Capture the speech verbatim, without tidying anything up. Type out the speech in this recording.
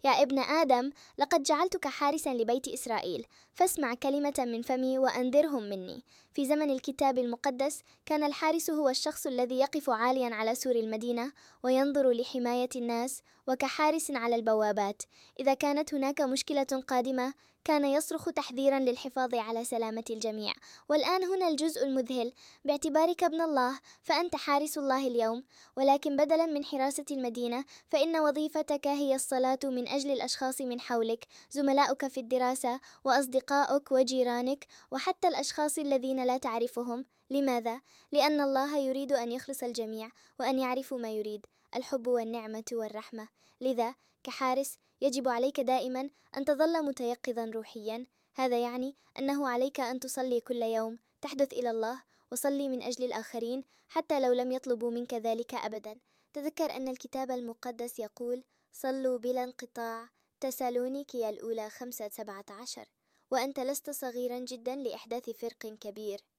يا ابن آدم، لقد جعلتك حارسا لبيت إسرائيل، فاسمع كلمة من فمي وأنذرهم مني. في زمن الكتاب المقدس كان الحارس هو الشخص الذي يقف عاليا على سور المدينة وينظر لحماية الناس، وكحارس على البوابات. إذا كانت هناك مشكلة قادمة كان يصرخ تحذيرا للحفاظ على سلامة الجميع. والآن هنا الجزء المذهل: باعتبارك ابن الله فأنت حارس الله اليوم، ولكن بدلا من حراسة المدينة فإن وظيفتك هي الصلاة من أجل الأشخاص من حولك، زملائك في الدراسة وأصدقائك وجيرانك وحتى الأشخاص الذين لا تعرفهم. لماذا؟ لأن الله يريد أن يخلص الجميع وأن يعرفوا ما يريد: الحب والنعمة والرحمة. لذا كحارس يجب عليك دائما أن تظل متيقظا روحيا. هذا يعني أنه عليك أن تصلي كل يوم، تحدث إلى الله وصلي من أجل الآخرين حتى لو لم يطلبوا منك ذلك أبدا. تذكر أن الكتاب المقدس يقول: صلوا بلا انقطاع. تسالونيكي الأولى خمسة سبعة عشر. وأنت لست صغيرا جدا لإحداث فرق كبير.